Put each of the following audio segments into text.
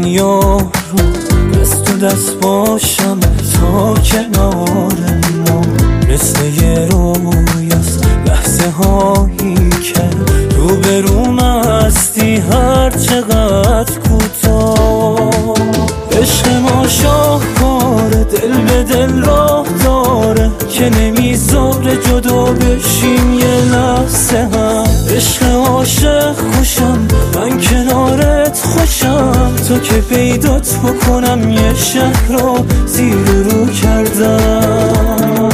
دنیا رو دست تو دست باشم تا کنار ما، مثل یه رویاست لحظه هایی که روبروم هستی هر چقدر کوتاه. عشق ما شاهکاره، دل به دل راه داره که نمیذاره جدا بشیم یه لحظه هم. عشق عاشق خوشم، من کنارت خوشم، تا که پیدات بکنم یه شهر رو زیر رو کردم.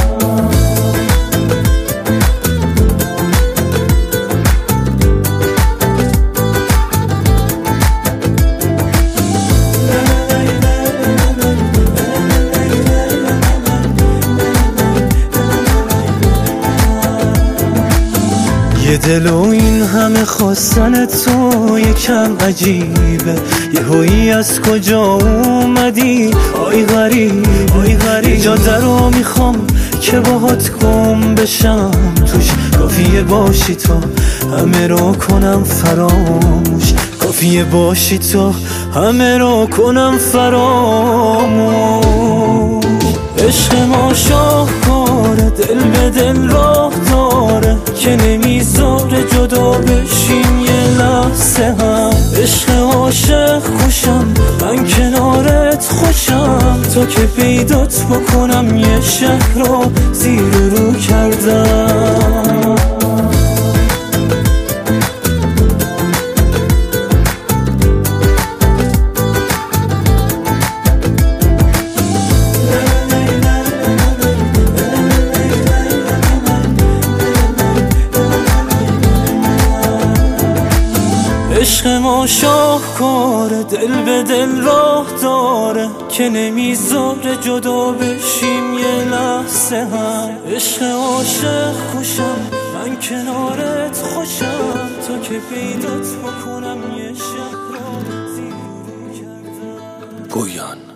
یه دل و این همه خواستن تو یکم عجیبه، یه هایی از کجا اومدی آی غریب آی غریب. جاده رو میخوام که باهات گم بشم توش، کافیه باشی تو همه رو کنم فراموش، کافیه باشی تو همه رو کنم فراموش. عشق ما شاهکاره، دل به دل راه داره که نمیذاره جدا بشیم یه لحظه هم. عشق عاشق خوشم، من کنارت خوشم، تا که پیدات بکنم یه شهر رو زیر رو کردم. عشق ما شاهکاره، دل به دل راه داره که نمیذاره جدا بشیم یه لحظه هم. عشق عاشق خوشم، من کنارت خوشم، تا که پیدات بکنم یه شهر رو زیر رو کردم. گویان